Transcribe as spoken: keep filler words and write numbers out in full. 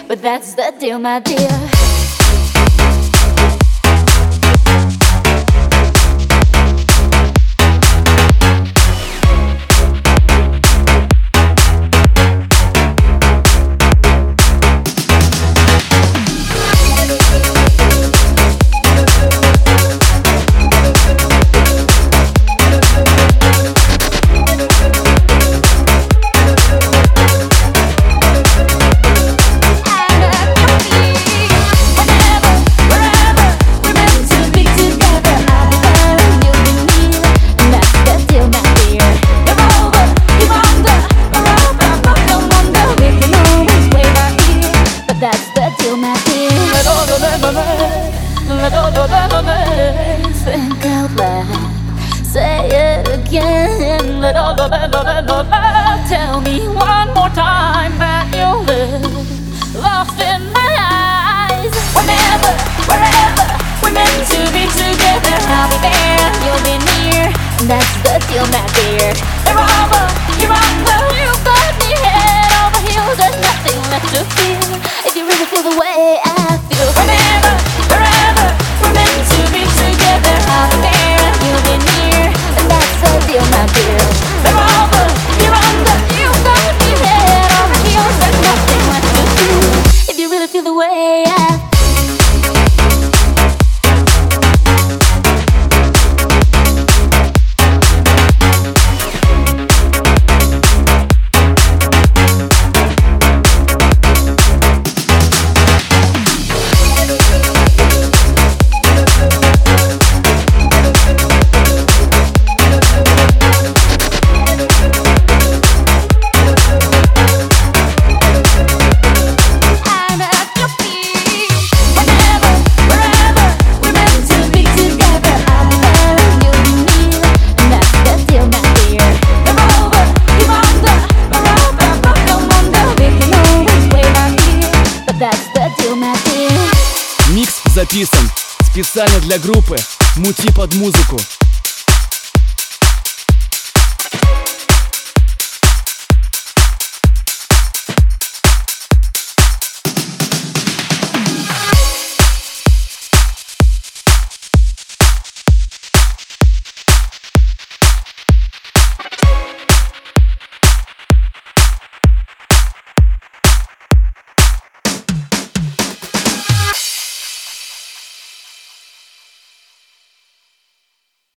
but that's the deal, my dear. Think out loud, say it again. Let all the let all the let all the tell me one more time that you live lost in my eyes. Whenever, wherever we're meant to be together, I'll be there, you'll be near. That's the deal, my dear. Wherever you're on the, you got me head over heels. There's nothing left to feel if you really feel the way I feel. Whenever, wherever we're meant to be together, I'll be there and you'll be near. And that's the deal, my dear. Wherever you're on the, you got me head over heels. There's nothing left to feel if you really feel the way I feel. Микс записан специально для группы «Мути под музыку».